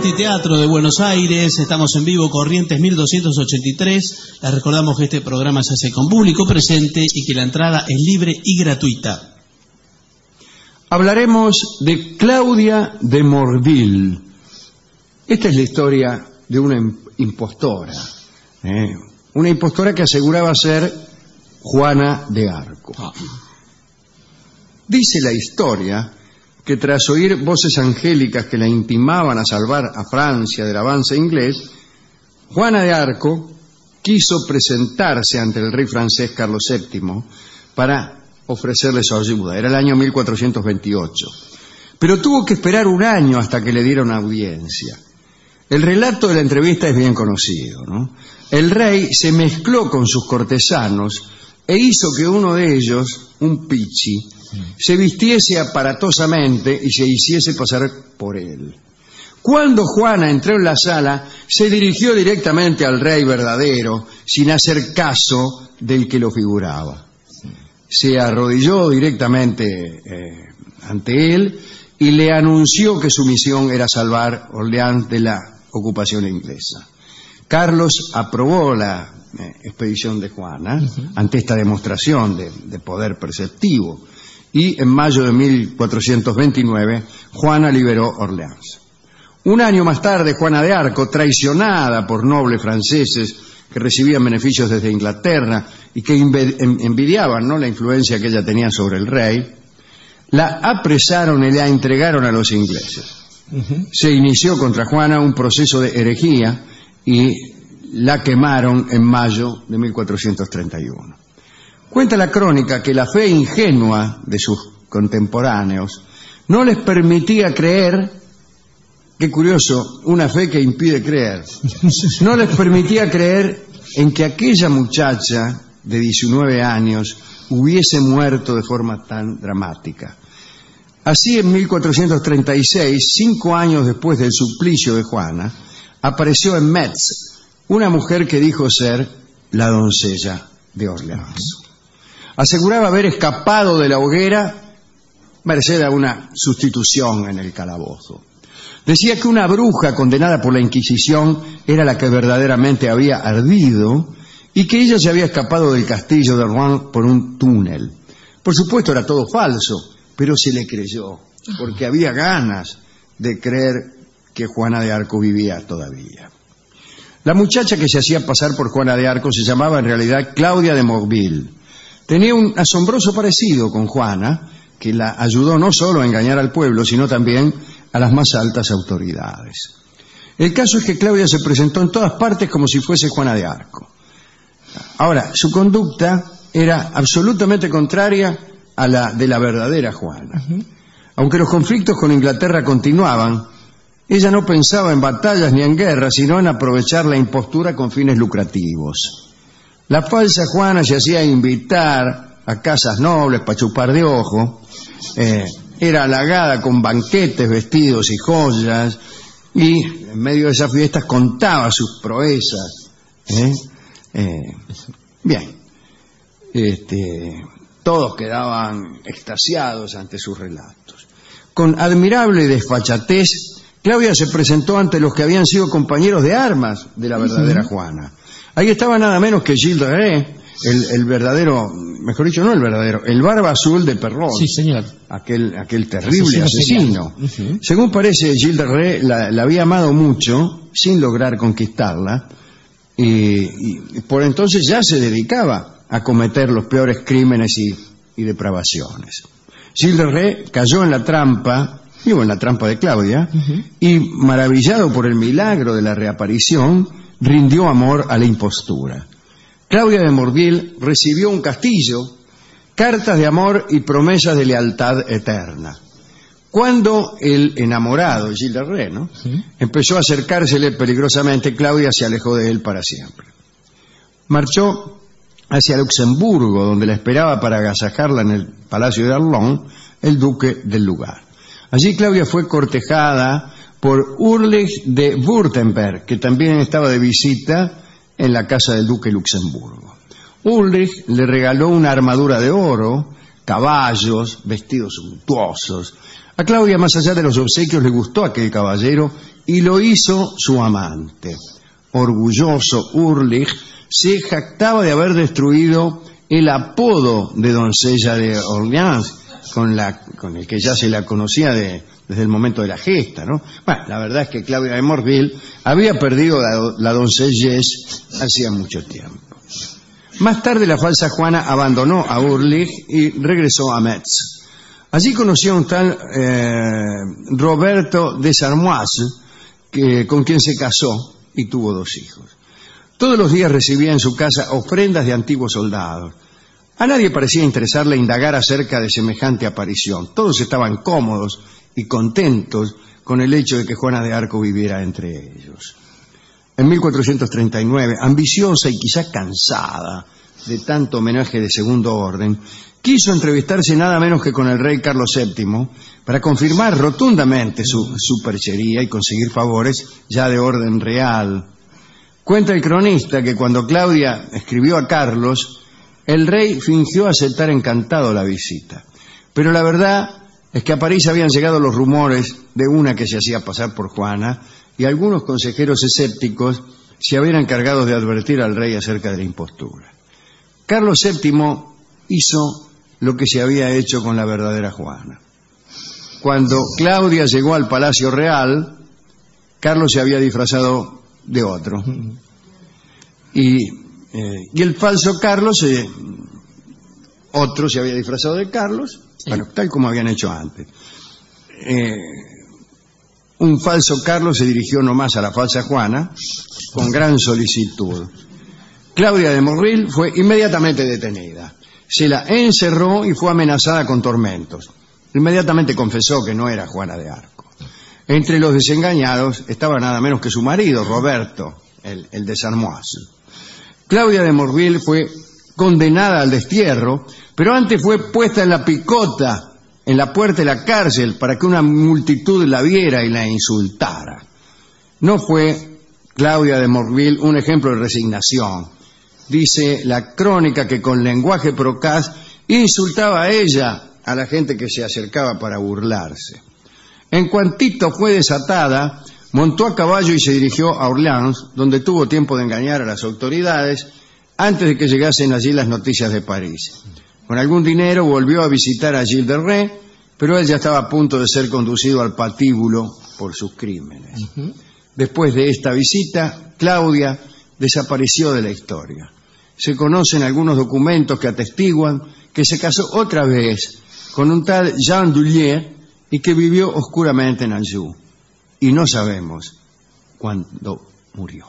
Anfiteatro de Buenos Aires. Estamos en vivo, Corrientes 1283. Les recordamos que este programa se hace con público presente y que la entrada es libre y gratuita. Hablaremos de Claudia de Morville. Esta es la historia de una impostora. Una impostora que aseguraba ser Juana de Arco. Dice la historia que tras oír voces angélicas que la intimaban a salvar a Francia del avance inglés, Juana de Arco quiso presentarse ante el rey francés Carlos VII para ofrecerle su ayuda. Era el año 1428. Pero tuvo que esperar un año hasta que le dieron audiencia. El relato de la entrevista es bien conocido, ¿no? El rey se mezcló con sus cortesanos e hizo que uno de ellos, un pichi, se vistiese aparatosamente y se hiciese pasar por él. Cuando Juana entró en la sala, se dirigió directamente al rey verdadero, sin hacer caso del que lo figuraba. Se arrodilló directamente ante él y le anunció que su misión era salvar Orleans de la ocupación inglesa. Carlos aprobó la expedición de Juana ante esta demostración de poder perceptivo, y en mayo de 1429 Juana liberó Orleans. Un año más tarde, Juana de Arco, traicionada por nobles franceses que recibían beneficios desde Inglaterra y que envidiaban, ¿no?, la influencia que ella tenía sobre el rey, la apresaron y la entregaron a los ingleses. Se inició contra Juana un proceso de herejía y la quemaron en mayo de 1431. Cuenta la crónica que la fe ingenua de sus contemporáneos no les permitía creer, qué curioso, una fe que impide creer, no les permitía creer en que aquella muchacha de 19 años hubiese muerto de forma tan dramática. Así, en 1436, 5 años después del suplicio de Juana, apareció en Metz una mujer que dijo ser la doncella de Orleans. Aseguraba haber escapado de la hoguera merced a una sustitución en el calabozo. Decía que una bruja condenada por la Inquisición era la que verdaderamente había ardido y que ella se había escapado del castillo de Rouen por un túnel. Por supuesto era todo falso, pero se le creyó, porque había ganas de creer que Juana de Arco vivía todavía. La muchacha que se hacía pasar por Juana de Arco se llamaba en realidad Claudia de Morville. Tenía un asombroso parecido con Juana, que la ayudó no solo a engañar al pueblo, sino también a las más altas autoridades. El caso es que Claudia se presentó en todas partes como si fuese Juana de Arco. Ahora, su conducta era absolutamente contraria a la de la verdadera Juana. Aunque los conflictos con Inglaterra continuaban, ella no pensaba en batallas ni en guerras, sino en aprovechar la impostura con fines lucrativos. La falsa Juana se hacía invitar a casas nobles para chupar de ojo, era halagada con banquetes, vestidos y joyas, y en medio de esas fiestas contaba sus proezas. Bien, todos quedaban extasiados ante sus relatos. Con admirable desfachatez, Claudia se presentó ante los que habían sido compañeros de armas de la verdadera Juana. Ahí estaba nada menos que Gilles de Rais, el verdadero, mejor dicho, no el verdadero, el barba azul de Perron. Sí, señor. Aquel terrible asesino. Según parece, Gilles de Rais la había amado mucho, sin lograr conquistarla, y por entonces ya se dedicaba a cometer los peores crímenes y depravaciones. Gilles de Rais cayó en la trampa de Claudia, y maravillado por el milagro de la reaparición, rindió amor a la impostura. Claudia de Morville recibió un castillo, cartas de amor y promesas de lealtad eterna. Cuando el enamorado, Gilles de Rais, empezó a acercársele peligrosamente, Claudia se alejó de él para siempre. Marchó hacia Luxemburgo, donde la esperaba para agasajarla en el Palacio de Arlon el duque del lugar. Allí Claudia fue cortejada por Ulrich de Württemberg, que también estaba de visita en la casa del duque de Luxemburgo. Ulrich le regaló una armadura de oro, caballos, vestidos suntuosos. A Claudia, más allá de los obsequios, le gustó aquel caballero y lo hizo su amante. Orgulloso, Urlich se jactaba de haber destruido el apodo de doncella de Orleans, con el que ya se la conocía desde el momento de la gesta, ¿no? Bueno, la verdad es que Claudia de Morville había perdido la doncellez hacía mucho tiempo. Más tarde la falsa Juana abandonó a Urlich y regresó a Metz. Allí conoció a un tal Roberto de Sarmoise, con quien se casó y tuvo 2 hijos. Todos los días recibía en su casa ofrendas de antiguos soldados. A nadie parecía interesarle indagar acerca de semejante aparición. Todos estaban cómodos y contentos con el hecho de que Juana de Arco viviera entre ellos. En 1439, ambiciosa y quizá cansada de tanto homenaje de segundo orden, quiso entrevistarse nada menos que con el rey Carlos VII para confirmar rotundamente su superchería y conseguir favores ya de orden real. Cuenta el cronista que cuando Claudia escribió a Carlos, el rey fingió aceptar encantado la visita. Pero la verdad es que a París habían llegado los rumores de una que se hacía pasar por Juana, y algunos consejeros escépticos se habían encargado de advertir al rey acerca de la impostura. Carlos VII hizo lo que se había hecho con la verdadera Juana. Cuando Claudia llegó al Palacio Real, Carlos se había disfrazado de otro. Y el falso Carlos, otro se había disfrazado de Carlos, bueno, tal como habían hecho antes. Un falso Carlos se dirigió nomás a la falsa Juana con gran solicitud. Claudia de Morville fue inmediatamente detenida. Se la encerró y fue amenazada con tormentos. Inmediatamente confesó que no era Juana de Arco. Entre los desengañados estaba nada menos que su marido, Roberto, el de Sarmoise. Claudia de Morville fue condenada al destierro, pero antes fue puesta en la picota en la puerta de la cárcel para que una multitud la viera y la insultara. No fue Claudia de Morville un ejemplo de resignación. Dice la crónica que con lenguaje procaz insultaba a ella a la gente que se acercaba para burlarse. En cuantito fue desatada, montó a caballo y se dirigió a Orleans, donde tuvo tiempo de engañar a las autoridades antes de que llegasen allí las noticias de París. Con algún dinero volvió a visitar a Gilles de Rais, pero él ya estaba a punto de ser conducido al patíbulo por sus crímenes. Después de esta visita, Claudia desapareció de la historia. Se conocen algunos documentos que atestiguan que se casó otra vez con un tal Jean Dullier y que vivió oscuramente en Anjou. Y no sabemos cuándo murió.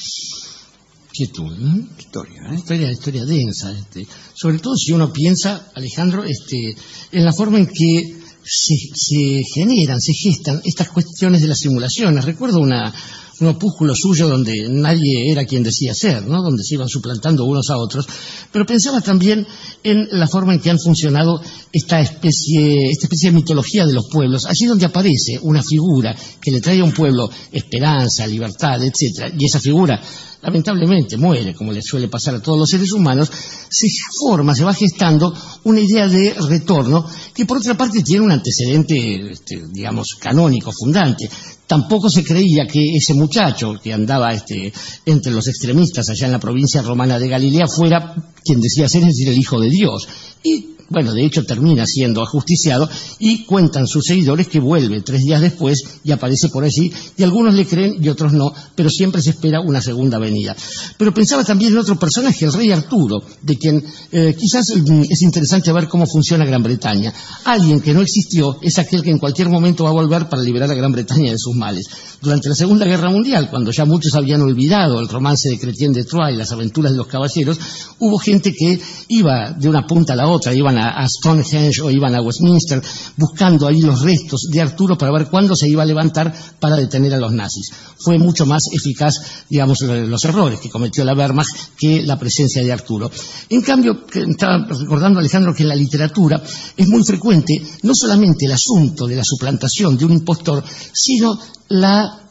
Historia densa, sobre todo si uno piensa, Alejandro, en la forma en que se generan, se gestan estas cuestiones de las simulaciones. Recuerdo un opúsculo suyo donde nadie era quien decía ser, ¿no? Donde se iban suplantando unos a otros, pero pensaba también en la forma en que han funcionado esta especie de mitología de los pueblos, allí donde aparece una figura que le trae a un pueblo esperanza, libertad, etcétera, y esa figura lamentablemente muere, como le suele pasar a todos los seres humanos, se va gestando una idea de retorno que por otra parte tiene un antecedente, digamos, canónico, fundante. Tampoco se creía que ese muchacho que andaba entre los extremistas allá en la provincia romana de Galilea fuera quien decía ser, es decir, el Hijo de Dios. Y bueno, de hecho termina siendo ajusticiado y cuentan sus seguidores que vuelve 3 días después y aparece por allí, y algunos le creen y otros no, pero siempre se espera una segunda venida. Pero pensaba también en otro personaje, el rey Arturo, de quien quizás es interesante ver cómo funciona Gran Bretaña. Alguien que no existió es aquel que en cualquier momento va a volver para liberar a Gran Bretaña de sus males. Durante la Segunda Guerra Mundial, cuando ya muchos habían olvidado el romance de Chrétien de Troyes y las aventuras de los caballeros, hubo gente que iba de una punta a la otra, iban a Stonehenge o iban a Westminster buscando ahí los restos de Arturo para ver cuándo se iba a levantar para detener a los nazis. Fue mucho más eficaz, digamos, los errores que cometió la Wehrmacht que la presencia de Arturo. En cambio, estaba recordando, Alejandro, que en la literatura es muy frecuente no solamente el asunto de la suplantación de un impostor, sino la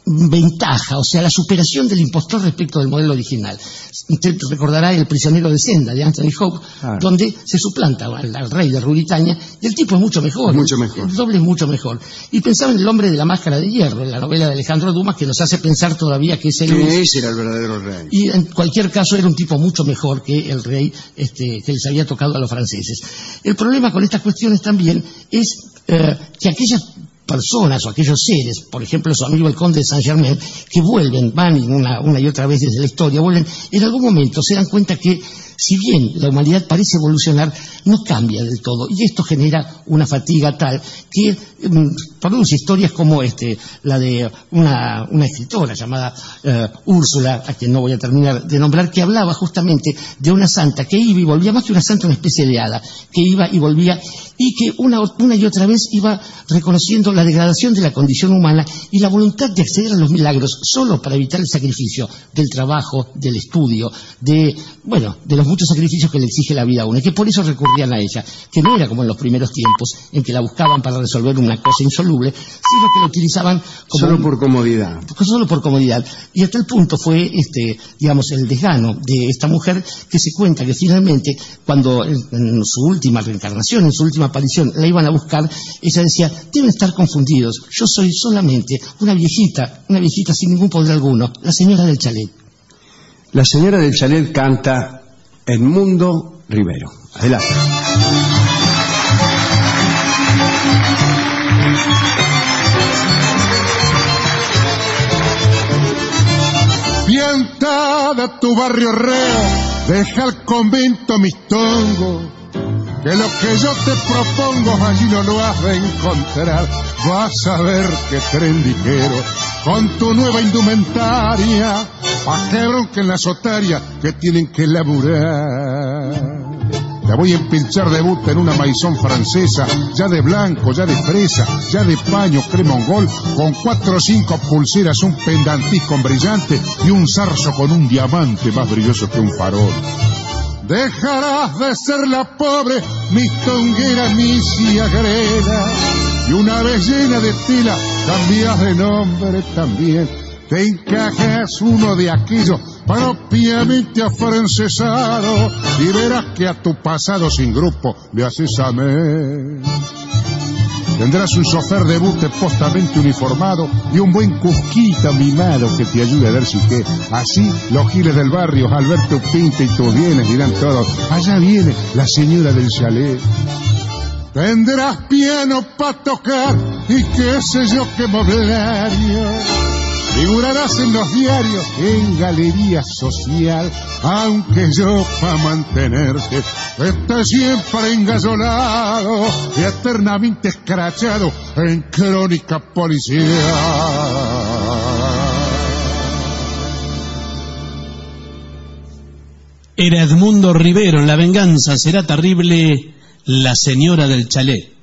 ventaja, o sea, la superación del impostor respecto del modelo original. Usted recordará El prisionero de Zenda, de Anthony Hope, donde se suplanta al rey de Ruritania, y el tipo es mucho mejor. Mucho mejor. El doble es mucho mejor. Y pensaba en El hombre de la máscara de hierro, en la novela de Alejandro Dumas, que nos hace pensar todavía que ese era el verdadero rey. Y en cualquier caso era un tipo mucho mejor que el rey que les había tocado a los franceses. El problema con estas cuestiones también es que aquellas personas o aquellos seres, por ejemplo su amigo el conde de Saint-Germain, que vuelven, van una y otra vez desde la historia, vuelven, en algún momento se dan cuenta que si bien la humanidad parece evolucionar, no cambia del todo, y esto genera una fatiga tal que produce historias como la de una escritora llamada Úrsula, a quien no voy a terminar de nombrar, que hablaba justamente de una santa que iba y volvía, más que una santa, una especie de hada, que iba y volvía, y que una y otra vez iba reconociendo la degradación de la condición humana y la voluntad de acceder a los milagros solo para evitar el sacrificio del trabajo, del estudio, de los muchos sacrificios que le exige la vida a uno, y que por eso recurrían a ella, que no era como en los primeros tiempos en que la buscaban para resolver una cosa insoluble, sino que la utilizaban como solo por comodidad. Solo por comodidad. Y hasta el punto fue el desgano de esta mujer, que se cuenta que finalmente, cuando en su última reencarnación, en su última aparición, la iban a buscar, ella decía: deben estar confundidos, yo soy solamente una viejita sin ningún poder alguno, la señora del chalet. La señora del chalet canta Edmundo Rivero. Adelante. Piantada tu barrio reo, deja el convento mis tongos, que lo que yo te propongo allí no lo has de encontrar. Vas a ver que tren ligero, con tu nueva indumentaria, pa' que bronquen la sotaria que tienen que laburar. Te voy a empinchar de buta en una maizón francesa, ya de blanco, ya de fresa, ya de paño cremongol, con 4 o 5 pulseras, un pendantis con brillante y un zarzo con un diamante más brilloso que un farol. Dejarás de ser la pobre mistonguera misia grela, y una vez llena de tela cambias de nombre también. Te encajas uno de aquellos propiamente afrancesado y verás que a tu pasado sin grupo le haces amén. Tendrás un chofer de bute postamente uniformado y un buen cusquita mimado que te ayude a ver si qué. Así los giles del barrio, al ver tu pinta y tus bienes, dirán todos: allá viene la señora del chalet. Tendrás piano pa' tocar y qué sé yo qué mobiliario. Figurarás en los diarios, en galería social, aunque yo pa' mantenerte esté siempre engallolado y eternamente escrachado en crónica policial. Era Edmundo Rivero en La venganza será terrible, la señora del chalet.